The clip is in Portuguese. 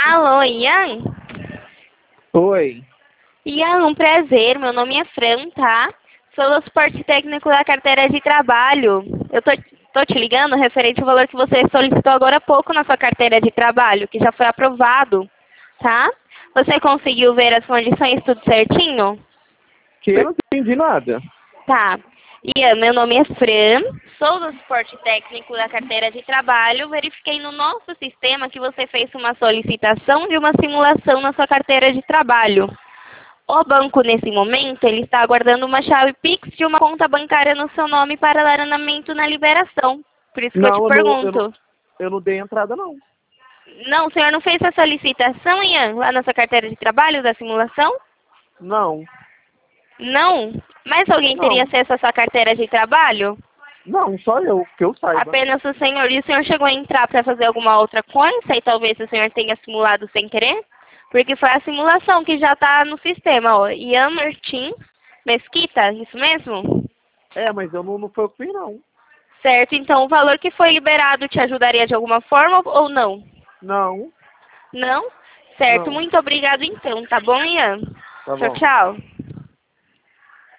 Alô, Ian? Oi. Ian, um prazer. Meu nome é Fran, tá? Sou do suporte técnico da carteira de trabalho. Eu tô te ligando referente ao valor que você solicitou agora há pouco na sua carteira de trabalho, que já foi aprovado, tá? Você conseguiu ver as condições tudo certinho? Que eu não entendi nada. Tá. Ian, meu nome é Fran, sou do suporte técnico da carteira de trabalho. Verifiquei no nosso sistema que você fez uma solicitação de uma simulação na sua carteira de trabalho. O banco, nesse momento, ele está aguardando uma chave Pix de uma conta bancária no seu nome para dar andamento na liberação. Por isso que eu te Não, pergunto. eu não dei entrada, não. Não, o senhor não fez a solicitação, Ian, lá na sua carteira de trabalho da simulação? Não. Não? Mas alguém teria Não. acesso à sua carteira de trabalho? Não, só eu, que eu saiba. Apenas o senhor. E o senhor chegou a entrar para fazer alguma outra coisa e talvez o senhor tenha simulado sem querer? Porque foi a simulação que já está no sistema, ó. Ian Martins Mesquita, isso mesmo? É, mas eu não foi o que fiz, não. Certo, então o valor que foi liberado te ajudaria de alguma forma ou não? Não, Não? Certo, não. muito obrigado então, tá bom, Ian? Tá Tchau, bom. tchau.